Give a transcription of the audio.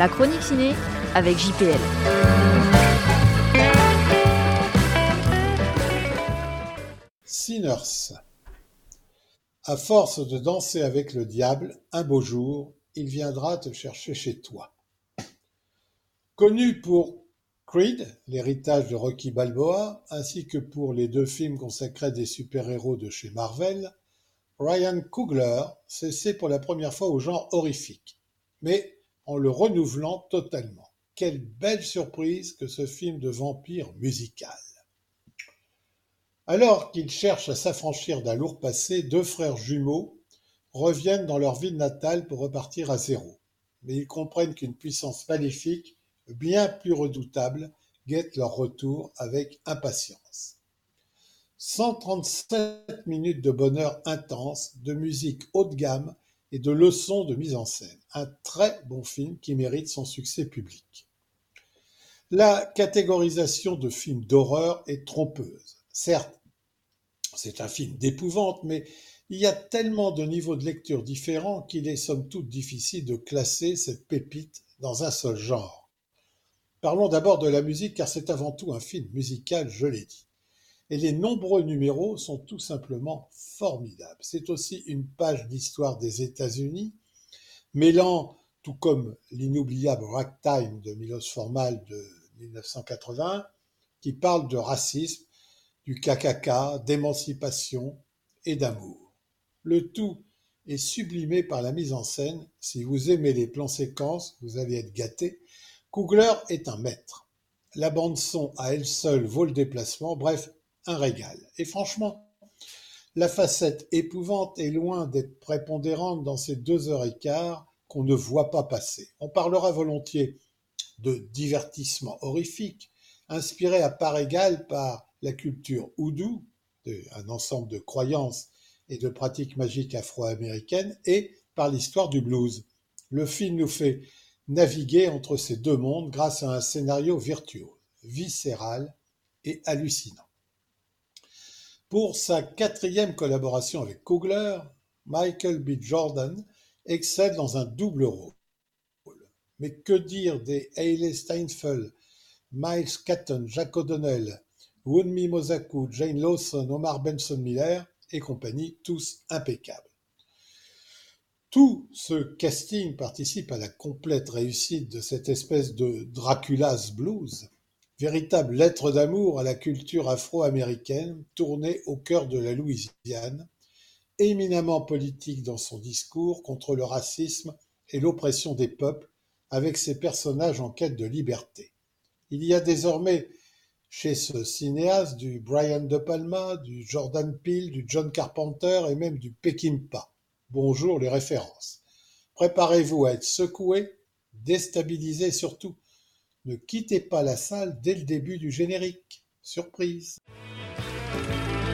La chronique ciné avec JPL. Sinners. À force de danser avec le diable, un beau jour, il viendra te chercher chez toi. Connu pour Creed, l'héritage de Rocky Balboa, ainsi que pour les 2 films consacrés à des super-héros de chez Marvel, Ryan Coogler s'essaie pour la première fois au genre horrifique, mais en le renouvelant totalement. Quelle belle surprise que ce film de vampire musical! Alors qu'ils cherchent à s'affranchir d'un lourd passé, 2 frères jumeaux reviennent dans leur ville natale pour repartir à zéro. Mais ils comprennent qu'une puissance maléfique, bien plus redoutable, guette leur retour avec impatience. 137 minutes de bonheur intense, de musique haut de gamme et de leçons de mise en scène. Un très bon film qui mérite son succès public. La catégorisation de film d'horreur est trompeuse. Certes, c'est un film d'épouvante, mais il y a tellement de niveaux de lecture différents qu'il est somme toute difficile de classer cette pépite dans un seul genre. Parlons d'abord de la musique, car c'est avant tout un film musical, je l'ai dit. Et les nombreux numéros sont tout simplement formidables. C'est aussi une page d'histoire des États-Unis, mêlant, tout comme l'inoubliable Ragtime de Milos Forman de 1980, qui parle de racisme, du KKK, d'émancipation et d'amour. Le tout est sublimé par la mise en scène. Si vous aimez les plans séquences, vous allez être gâtés. Coogler est un maître. La bande-son à elle seule vaut le déplacement, bref, un régal. Et franchement, la facette épouvante est loin d'être prépondérante dans ces 2h15 qu'on ne voit pas passer. On parlera volontiers de divertissement horrifique, inspiré à part égale par la culture houdou, un ensemble de croyances et de pratiques magiques afro-américaines, et par l'histoire du blues. Le film nous fait naviguer entre ces 2 mondes grâce à un scénario virtuose, viscéral et hallucinant. Pour sa 4e collaboration avec Coogler, Michael B. Jordan excelle dans un double rôle. Mais que dire des Hailey Steinfeld, Miles Caton, Jack O'Donnell, Wunmi Mosaku, Jane Lawson, Omar Benson Miller et compagnie, tous impeccables. Tout ce casting participe à la complète réussite de cette espèce de Dracula's Blues, véritable lettre d'amour à la culture afro-américaine tournée au cœur de la Louisiane, éminemment politique dans son discours contre le racisme et l'oppression des peuples, avec ses personnages en quête de liberté. Il y a désormais chez ce cinéaste du Brian De Palma, du Jordan Peele, du John Carpenter et même du Peckinpah. Bonjour les références. Préparez-vous à être secoués, déstabilisés et surtout, ne quittez pas la salle dès le début du générique. Surprise!